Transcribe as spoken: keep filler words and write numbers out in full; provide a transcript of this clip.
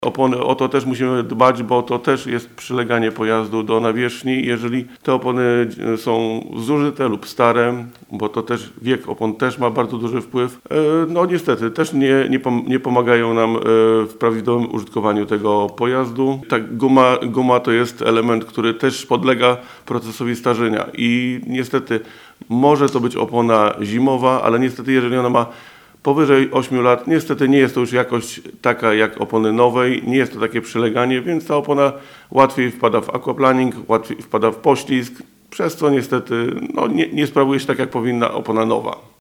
Opony, o to też musimy dbać, bo to też jest przyleganie pojazdu do nawierzchni. Jeżeli te opony są zużyte lub stare, bo to też wiek opon też ma bardzo duży wpływ, no niestety też nie, nie, pom- nie pomagają nam w prawidłowym użytkowaniu tego pojazdu. Ta guma, guma to jest element, który też podlega procesowi starzenia i niestety może to być opona zimowa, ale niestety jeżeli ona ma powyżej ośmiu lat, niestety nie jest to już jakość taka jak opony nowej, nie jest to takie przyleganie, więc ta opona łatwiej wpada w aquaplaning, łatwiej wpada w poślizg, przez co niestety no, nie, nie sprawuje się tak jak powinna opona nowa.